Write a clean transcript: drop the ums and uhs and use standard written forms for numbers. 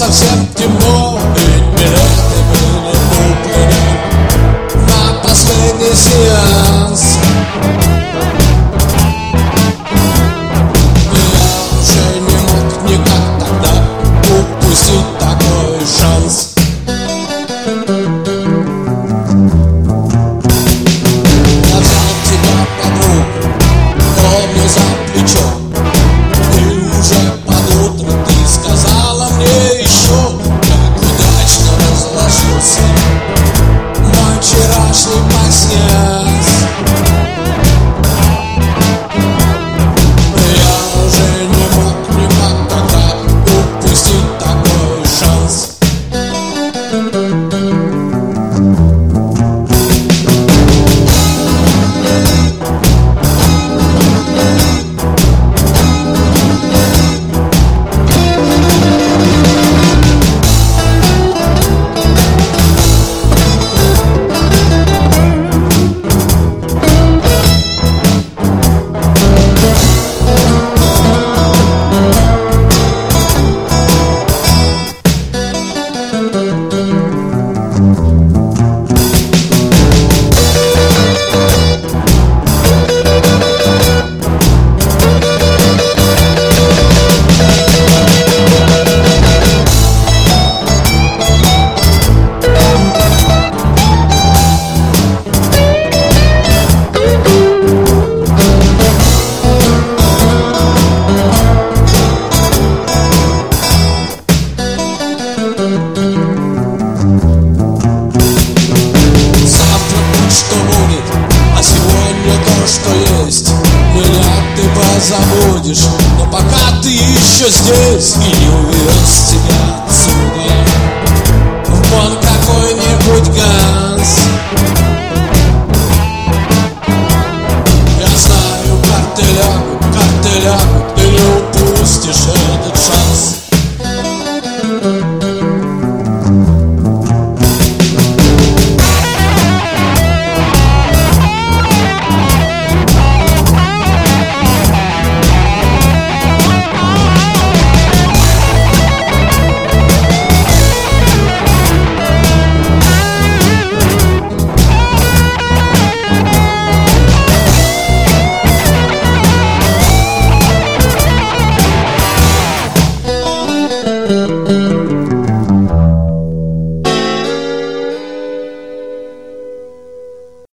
совсем темно, ведь билеты были куплены на последний сеанс. Я уже не мог никак тогда упустить такой шанс. Я взял тебя под руку, помню, за плечо, и уже под утро ты сказала мне еще, как удачно разложился мой вчерашний пасьянс. Я уже не мог никак тогда упустить такой шанс. Меня ты позабудешь, но пока ты еще здесь,